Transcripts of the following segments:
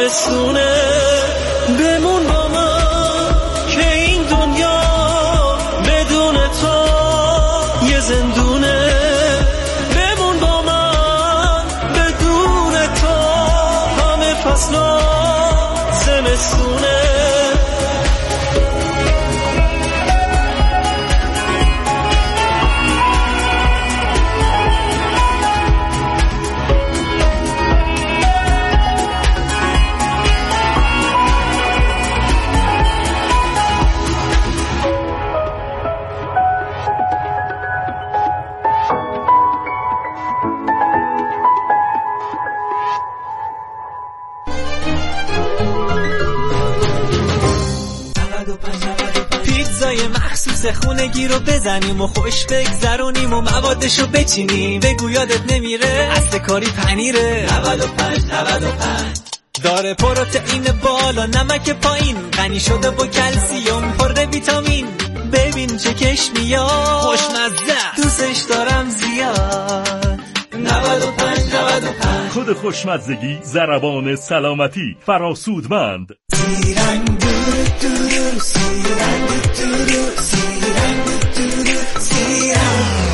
زمستونه بمون با من که این دنیا بدون تو یه زندونه بمون با من بدون تو همه فصلا زمستونه پیتزای مخصوص خونگی رو بزنیم و خوش بگذرونیم و موادشو بچینیم. بگو یادت نمیره اصل کاری پنیره 95 داره پروتئین بالا، نمک پایین، غنی شده با کلسیم، پر ویتامین. ببین چه کش میاد، خوشمزه، دوستش دارم زیاد. 95 کد خوشمزگی ضربان سلامتی فراسودمند. سیرنگ دورو سیرنگ دورو سیرنگ.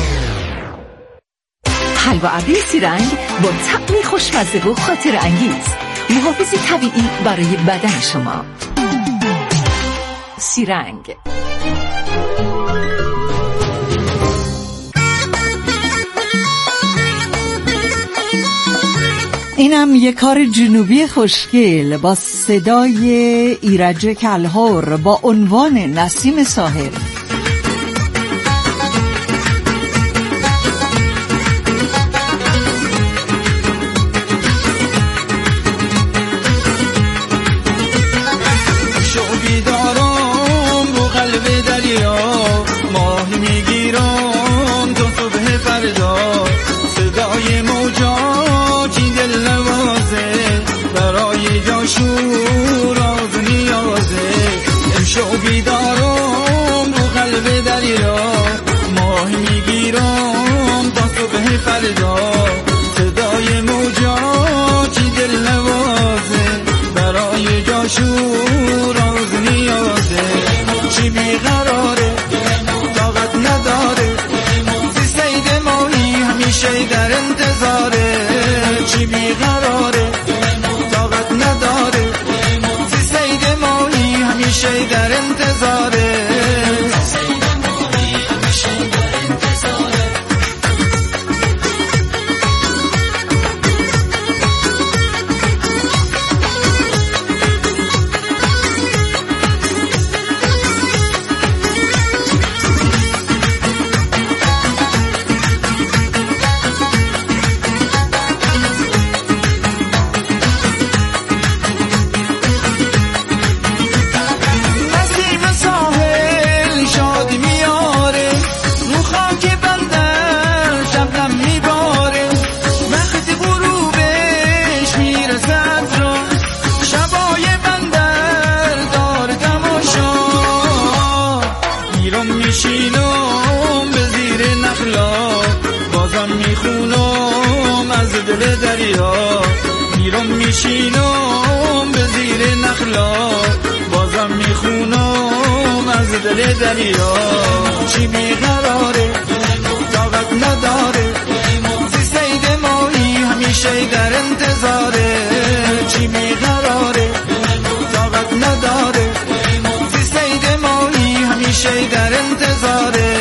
حلوا ابری سیرنگ با طعمی خوشمزه و خاطر انگیز، محافظی طبیعی برای بدن شما. سیرنگ. اینم یه کار جنوبی خوشگل با صدای ایرج کلهر با عنوان نسیم ساحل. صدای موجا چی دل نوازه، برای جاشو راز نیازه. چی بیقراره طاقت نداره، زی سید ماهی همیشه در انتظاره. چی بیقراره طاقت نداره، زی سید ماهی همیشه در انتظاره. میشینم به زیر نخلا، بازم میخونم از دل دریا. میرم میشینم به زیر نخلا، بازم میخونم از دل دریا. چی بیقراره طاقت نداره، زی سید ماهی همیشه در انتظاره. چی بیقراره طاقت نداره، زی سید ماهی همیشه در انتظاره.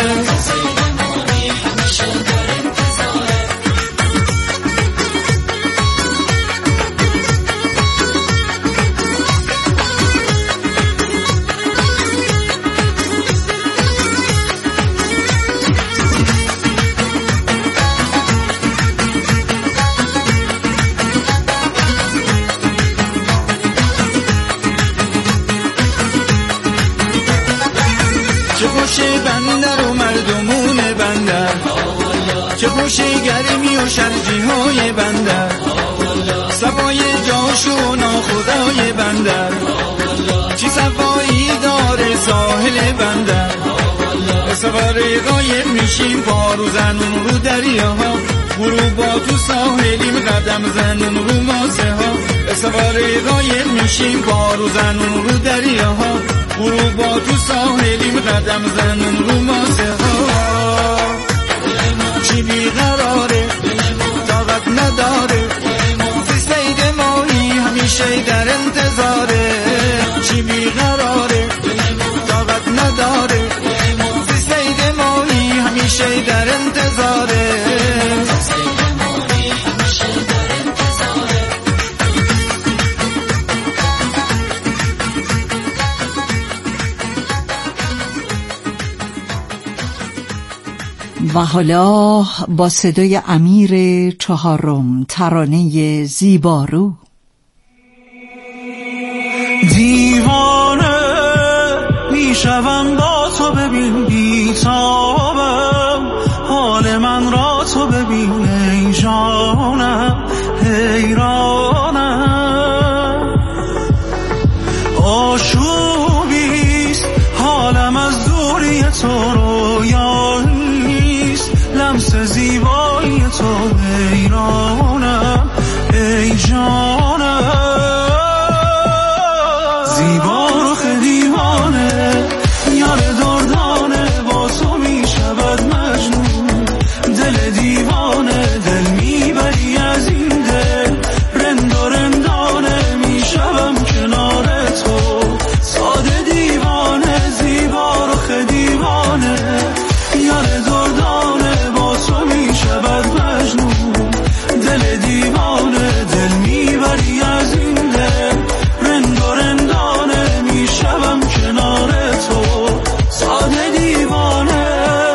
چه خوشه بندر و مردمون بندر، چه خوشه گرمی و شرجی های بندر، صفای جاش و ناخدای بندر. چی صفایی داره ساحل بندر، سواره غایب میشیم پارو زنون رو دریاها، غروبا تو ساحلیم قدم زنون رو ماسه ها. سوار دوباره قایم میشیم، بارو زنون رو دریاها، غروبا تو ساحلیم، قدم زنون رو ماسه ها. چی بیقراره طاقت نداره، سید مایی همیشه در انتظاره. چی بیقراره طاقت نداره، سید مایی همیشه در انتظاره. و حالا با صدای امیر چهارم ترانه زیبارو. دیوانه میشوم با تو، ببین بیتابم، حال من را تو ببین ای جانم، حیرانم. آشوبیست حالم از دوری تو، رویانیست لمس زیبایی تو، حیرانم ای جانم. زیبا رخ دیوانه یار دردانه، با تو می شود مجنون دل دیوانه. دل میبری از این دل، رند و رندانه میشوم کنار تو، ساده دیوانه. زیبا رخ دیوانه یار دردانه، با تو می شود مجنون دل دیوانه. دل میبری از این دل، رند و رندانه میشوم کنار تو، ساده دیوانه.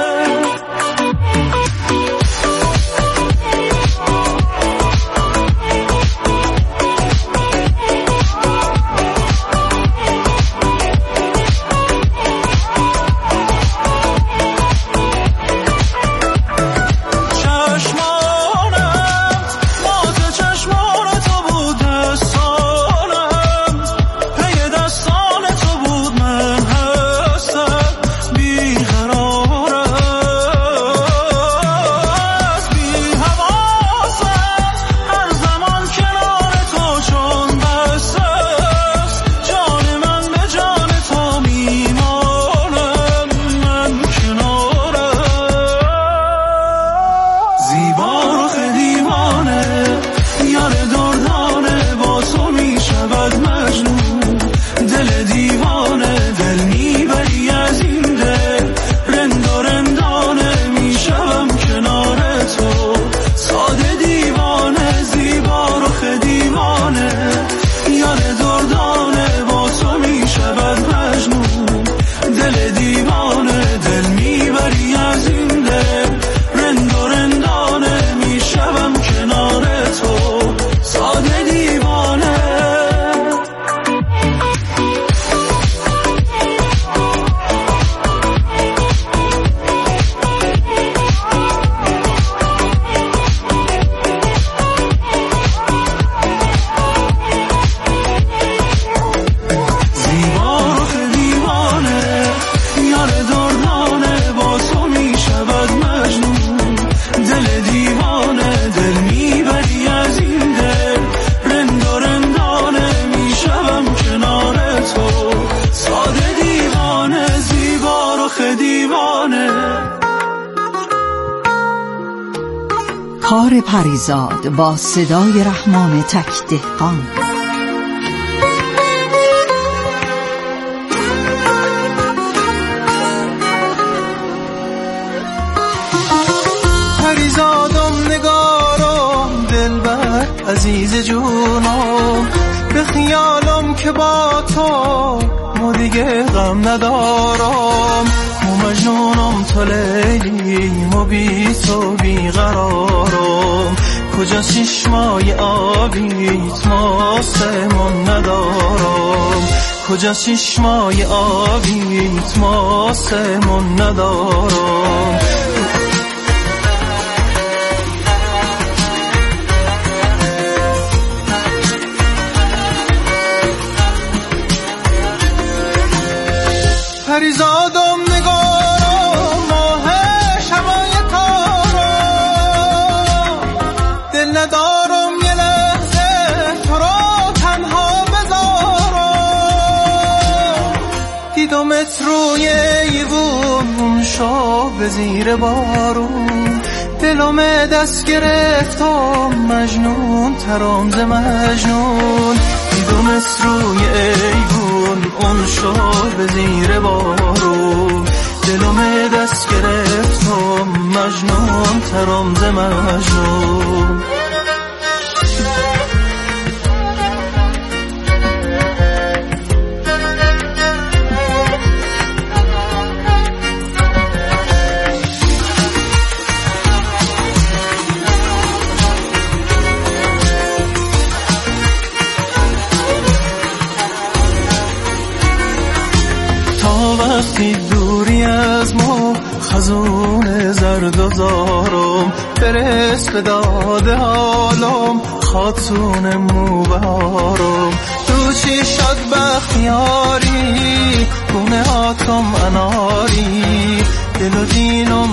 کار پریزاد با صدای رحمان تک دهقان. پریزادم نگارم دلبر عزیز جونم، به خیالم که با تو ما دیگه غم ندارم. مو مجنونم تو لیلیم و بی تو بیقرارم، کجا چشمای آبیت ماسمون ندارم، کجا چشمای آبیت ماسمون ندارم. پریزادم نگارم ماه شبای تارم، دل ندارم یه لحظه تو رو تنها دیدمت روی ایوون شب به زیر بارون، دلم دست گرفتم مجنون ترام ز مجنون. دیدمت روی ایوون اون شب به زیر بارون، دلم دست گرفتم مجنون ترام ز مجنون. وقتی دوری از ما خزون زرد و زارم، برس به داده حالم خاتون موبارم. تو چی شد بختیاری گونه هاتم اناری، دل و دینم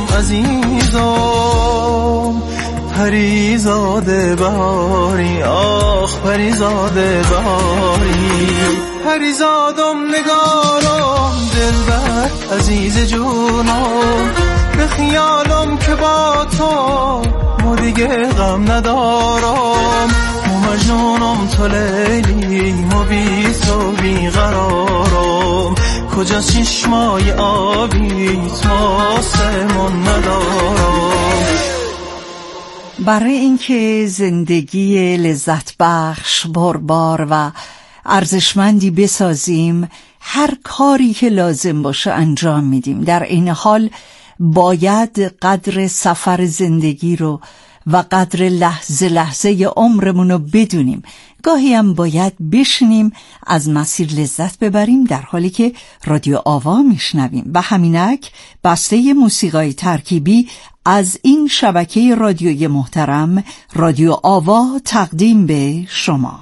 عزیزم پریزاده بهاری. آخ پریزاده بهاری، پریزادم نگارم دلبر عزیز جونم. به خیالم که با تو ما دیگه غم ندارم، ما مجنونم تو لیلی ما بی تو بی قرارم. کجا چشمای آبیت ما سمون ندارم. برای اینکه زندگی لذت بخش باربار و ارزشمندی بسازیم هر کاری که لازم باشه انجام میدیم. در این حال باید قدر سفر زندگی رو و قدر لحظه لحظه عمرمون رو بدونیم. گاهی هم باید بشینیم از مسیر لذت ببریم در حالی که رادیو آوا میشنویم. و همینک بسته موسیقای ترکیبی از این شبکه رادیوی محترم رادیو آوا تقدیم به شما.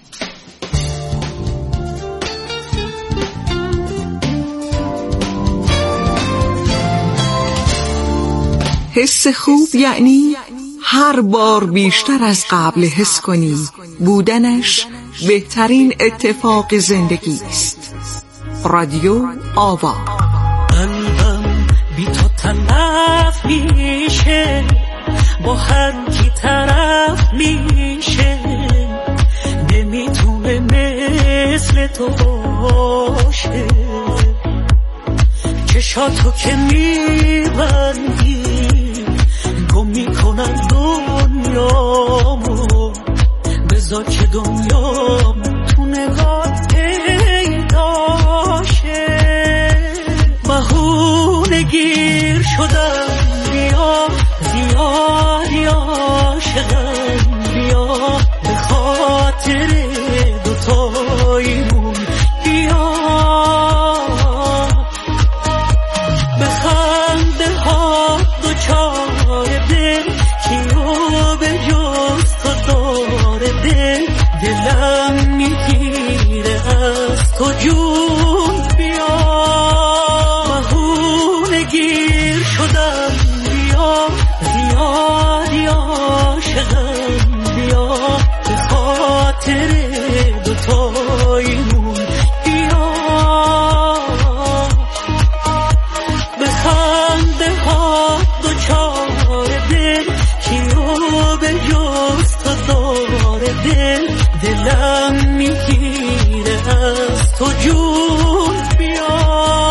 حس خوب یعنی هر بار بیشتر از قبل حس کنی بودنش بهترین اتفاق زندگی است. رادیو آوا. قلبم بی تو تلف میشه، با هر کی طرف میشه، نمیتونه مثل تو باشه. چشاتو که میبندی گم میکنن دنیامو، بذار که دنیام تو نگاه پیداشه. بهونه گیر شدم بیا زیادی عاشقم، بیا به خاطر دوتاییمون بیا. به خنده ها دوچار دل کیو به جز تو داره دل، دلم میگیره از تو جون بیا. بهونه گیر شدم بیا زیادی عاشقم، بیا به خاطر دوتاییمون بیا. به خنده ها دوچار دل کیو به جز تو داره دل، دلم میگیره از تو جون بیا.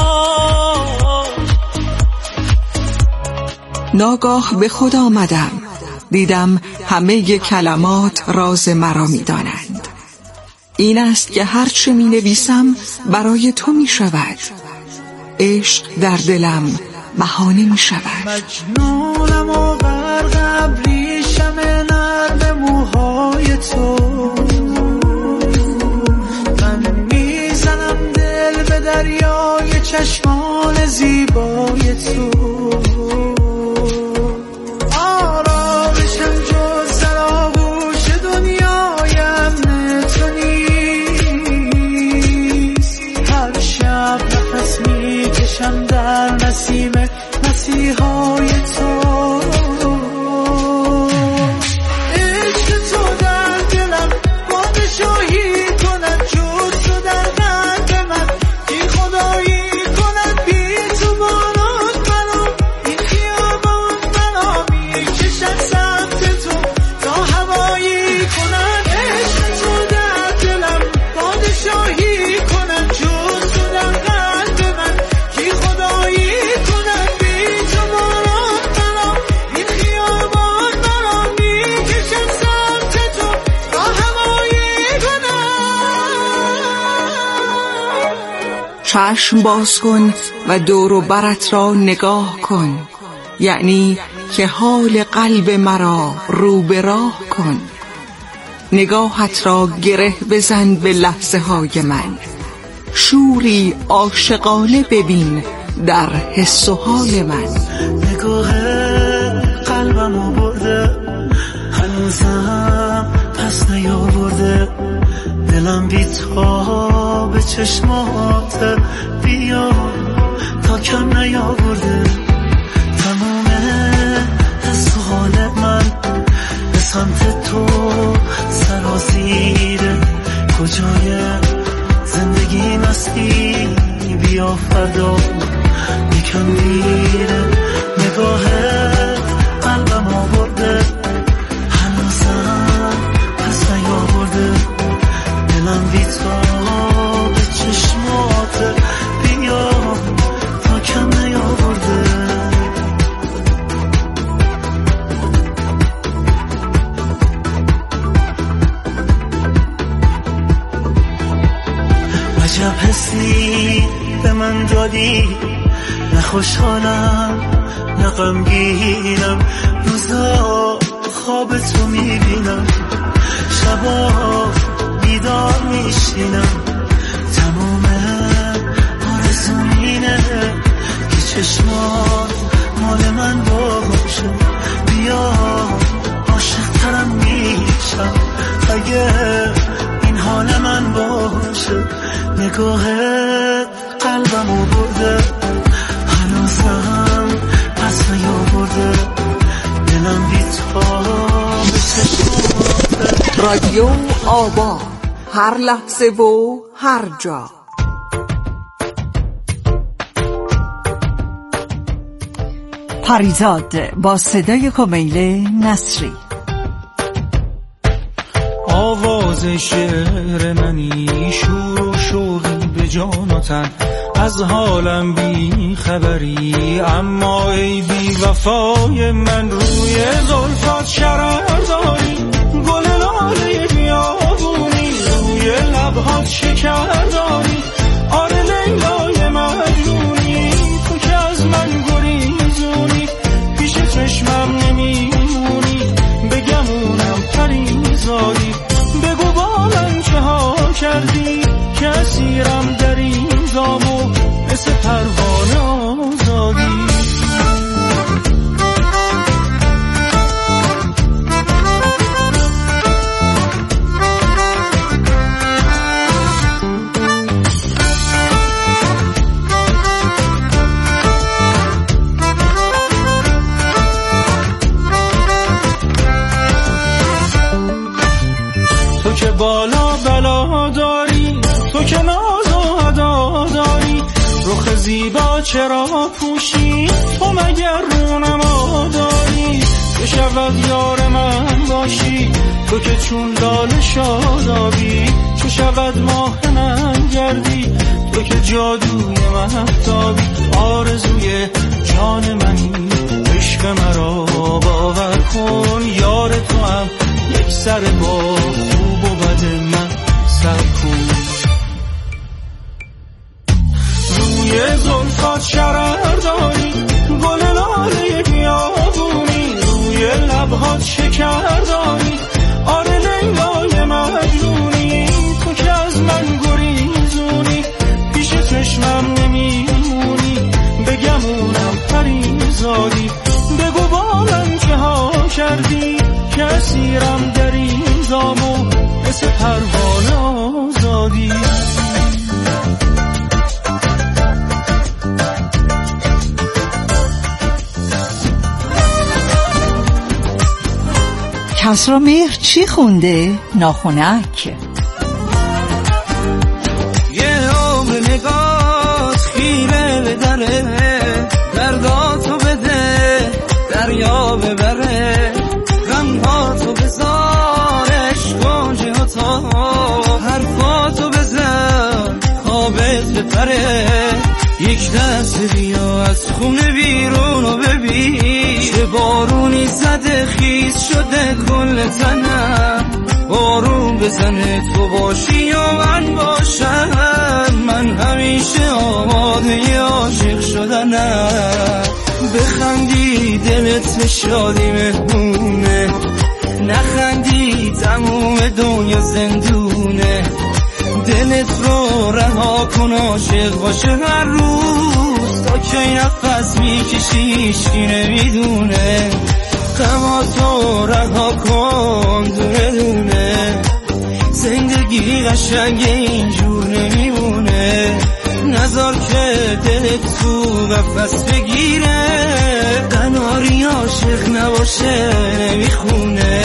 ناگاه به خود آمدم، دیدم همه کلمات راز مرا می‌دانند. این است که هرچه می‌نویسم برای تو می‌شود، عشق در دلم بهانه می‌شود. مجنونم و غرق ابریشم نرم موهای تو، من میزنم دل به دریای چشمان زیبای تو. آرامشم جز در آغوش دنیای امن تو نیست. هر شب نفس میکشم در نسیم مسیحای تو. چشم باز کن و دور و برت را نگاه کن، یعنی که حال قلب مرا رو به راه کن. نگاهت را گره بزن به لحظه های من، شوری عاشقانه ببین در حس و حال من. نگاه قلبمو برده، هنوزم پس نیاورده، دلم بی‌تاب به چشمات بیا تا کم نیاورده. تمام حس و حال من به سمت تو سرازیره، کجای زندگی مستی بیا فردا یکم دیره. نگاه قلبم آورده، هنوزم پس نیاورده، دلم بی‌تاب به چشمات بیا تا کم نیاورده. عجب حسی به من دادی، نه خوشحالم نه غمگینم، روزا خواب تو میبینم، شبا بیدار میشینم. تمام آرزوم اینه که چشمات مال من باشه، بیا عاشق ترم میشم اگه این حال من باشه. نگاه قلبمو برده، هنوزم پس نیاورده، دلم بی‌تاب به چشمات. رادیو آوا، هر لحظه و هر جا. پریزاد با صدای کمیل نصری. آواز شعر منی، شور و شوقی به جان و تن، از حالم بی خبری، اما ای بی وفای من، روی زلفات شرر داری، گل لاله بیابونی، روی لبهات شکر داری، آره لیلای مجنونی، تو که از من گریزونی، پیش چشمم نمیمونی، بگمونم پریزادی، بگو با من چه ها کردی که اسیرم در این دامو مثل پروانه آزادی. تو که بالا بلا داری، تو که ناز و ادا داری، رخ زیبا چرا پوشی، تو مگر رونما داری، تو شود یار من باشی، تو که چون لاله شادابی، تو شود ماه من گردی، تو که جادوی مهتابی، آرزوی جان منی، عشق مرا باور کن، یار تو هم یک سر با خوب و بد من سر کن. روی زلفات شرر داری، گل لاله بیابونی، روی لبهات شکر داری، آره لیلای مجنونی، تو که از من گریزونی، پیش چشمم نمیمونی، بگمونم پریزادی، بگو با من چه ها کردی که اسیرم در این دامو مثل پروانه آزادی. کسرا مهر چی خونده؟ ناخنک. یه آب نگات خیره به دره، درداتو بده دریا ببره، غمهاتو بذار عشق و جهاتا، حرفاتو بزن خوابت بپره، یک دست بیا از خونه بیرون و ببین، چه بارونی زده خیس شده کل تنم، بارون بزنه تو باشی یا من باشم، من همیشه نشده عاشق شدنه. بخندی دلت به شادی مهمونه، نخندی تموم دنیا زندونه. دلت رو رها کن عاشق باشه هر روز، تا کی نفس میکشی هیچکی نمیدونه. غماتو رها کن دونه دونه، زندگی قشنگ اینجور نمیمونه. نذار که دلت تو قفس بگیره، قناری عاشق نباشه نمیخونه.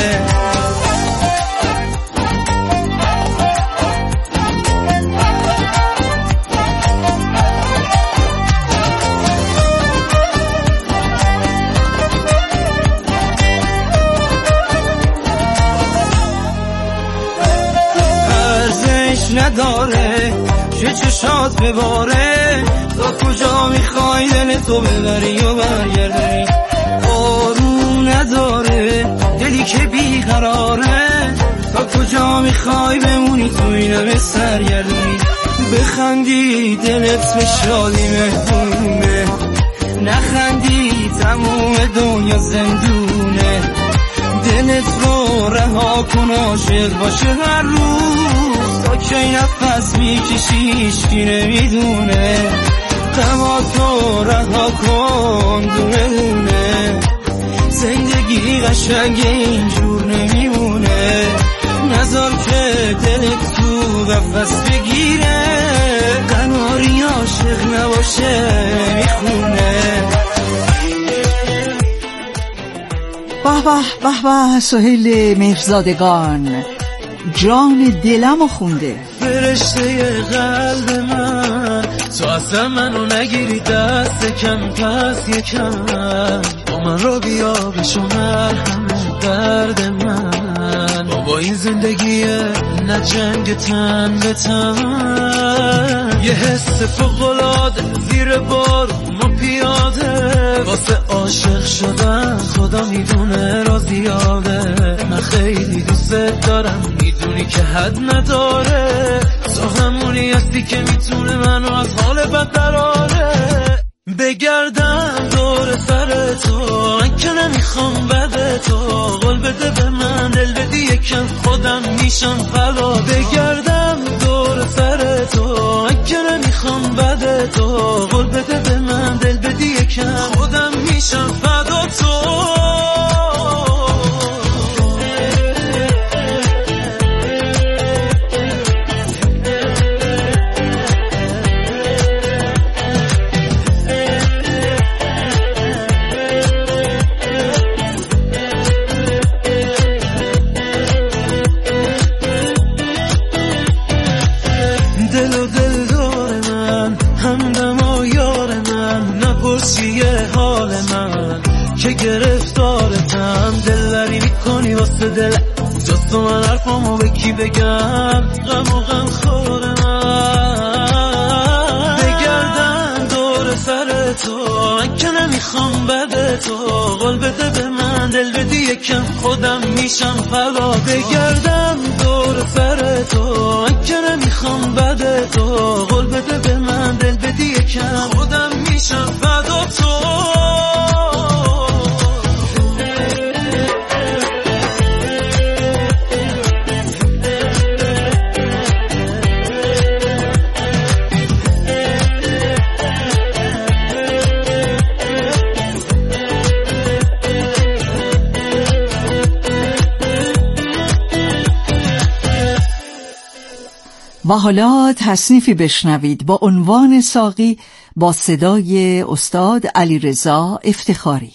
نداره که چشات بباره، تا کجا میخوای دل تو ببری و برگردی. آروم نداره دلی که بیقراره، تا کجا میخوای بمونی تو اینم سرگردی. بخندی دلت به شادی مهمونه، نخندی تموم دنیا زندونه. دلت رو رها کن عاشق باشه هر روز، تا کی نفس میکشی هیچکی نمیدونه. غماتو رها کن دونه دونه، زندگی قشنگ اینجور نمیمونه. نذار که دلت تو قفس بگیره، قناری عاشق نباشه نمیخونه. به به به به، سهیل مهرزادگان جان دلمو خونده. فرشته قلب من، تو اصلا منو نگیری دست کم پس یکم، با من رو بیا بشومر همه درد من. بابا این زندگیه نه جنگ تن به تن، یه حس فوق‌العاده زیر بار ما پیاده. واسه عاشق شدن خدا میدونه را زیاده. من خیلی دوست دارم میدونی که حد نداره، تو همونی هستی که میتونه منو از حال بد دراره. بگردم دور سر تو که نمیخوام بده تو، قول بده به من دل بدی یکم خودم میشم فدا. بگردم دور سر تو که نمیخوام بده تو، قول بده به من دل بدی یکم خودم میشم فدا تو. دل و دل دار من، همدم و یار من، نپرسیه حال من که گرفتارتم. دلبری میکنی واسه دل، جز تو من حرفامو به کی بگم؟ غم و غم خور من. بگردم دور سر تو که نمیخوام بده تو، قول بده به من دل بدی یکم خودم میشم فدا. بگردم دور سر تو که نمیخوام بده تو، قول بده به من دل بدی یکم خودم میشم فدا تو. و حالا تصنیفی بشنوید با عنوان ساقی با صدای استاد علیرضا افتخاری.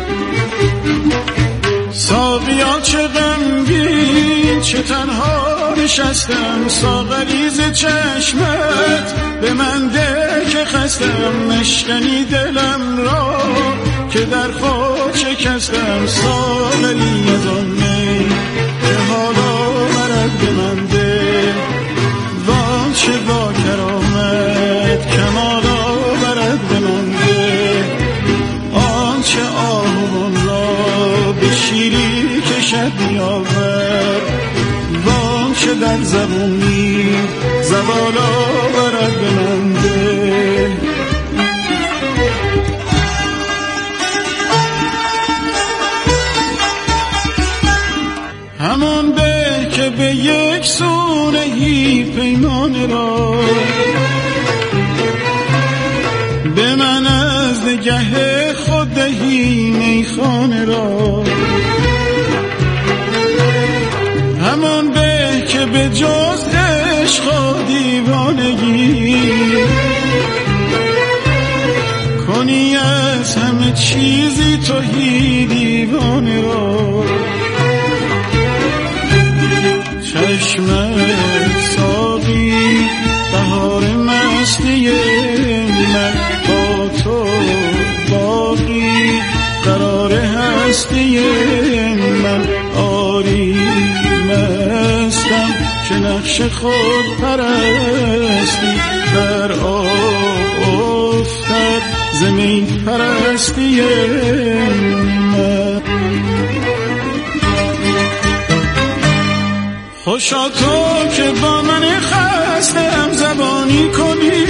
ساقیا چه غمگین چه تنها نشستم ساغری ز چشمت به من ده که خستم نشکنی دلم را که در خود شکستم ساغری از آن می که حالا مرد به من ده وان چه با کرامت کمال آورد به من ده آنچه آهوان را به شیری کشد میآور وانچه در زبونی زوال آورد به من ده همان به که به یک سونهی پیمان را به من از نگه خود دهی میخانه را همان به که به جز عشق و دیوانگی کنی از همه چیزی توهی دیوانه را چشمت ساقی بهار مستی من با تو باقی قرار هستی من آری مستم که نقش خود پرستی در آب افتد زمین پرستی من خوشا تو که با من خسته هم زبانی کنی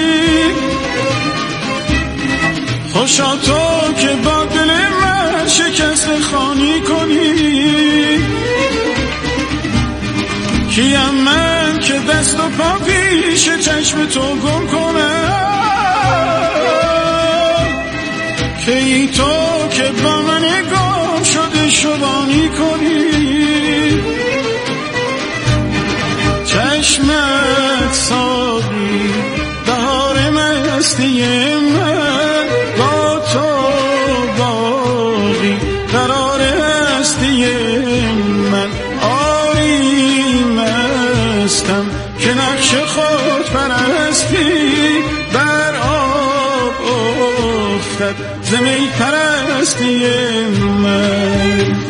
خوشا تو که با دل من شکست خانی کنی کیم من که دست و پا پیش چشم تو گم کنم کی تو که با من گم شده شبانی کنی چشمت ساقی بهار مستی من با تو باقی قرار هستی من آری مستم که نقش خود پرستی بر آب افتد زمین پرستی من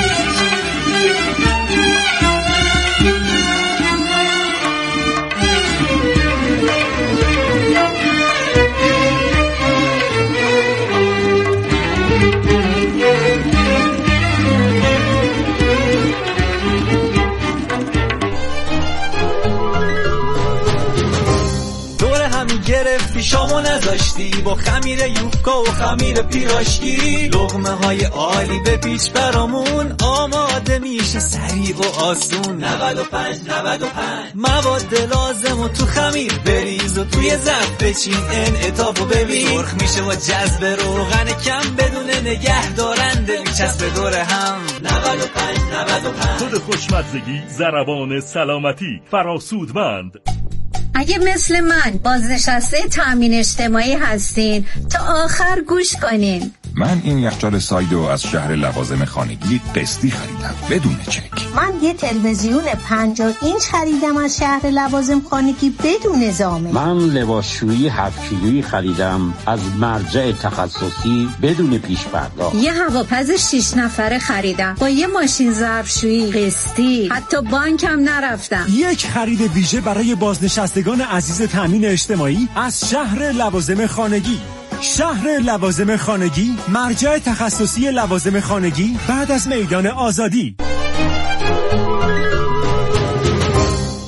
گرفتی شامو نذاشتی با خمیر یوفکا و خمیر پیراشکی لقمه های عالی به پیچ برامون آماده میشه سریع و آسون 95 مواد لازم و تو خمیر بریز و توی ظرف بچین انعطافو ببین سرخ میشه و جذب روغن کم بدون نگه دارنده میچسبه دور هم 95 خود خوشمزگی ضربان سلامتی فراسودمند. اگه مثل من بازنشسته تأمین اجتماعی هستین تا آخر گوش کنین. من این یخچال سایدو از شهر لوازم خانگی قسطی خریدم بدون چک. من یه تلویزیون 50 اینچ خریدم از شهر لوازم خانگی بدون ضامن. من لباسشویی 7 کیلویی خریدم از مرجع تخصصی بدون پیش پرداخت. یه هواپز 6 نفره خریدم با یه ماشین ظرفشویی قسطی، حتی بانکم نرفتم. یک خرید ویژه برای بازنشستگان عزیز تأمین اجتماعی از شهر لوازم خانگی. شهر لوازم خانگی، مرجع تخصصی لوازم خانگی بعد از میدان آزادی.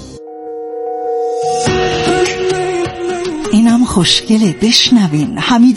اینم خوشگله، بشنوین. حمید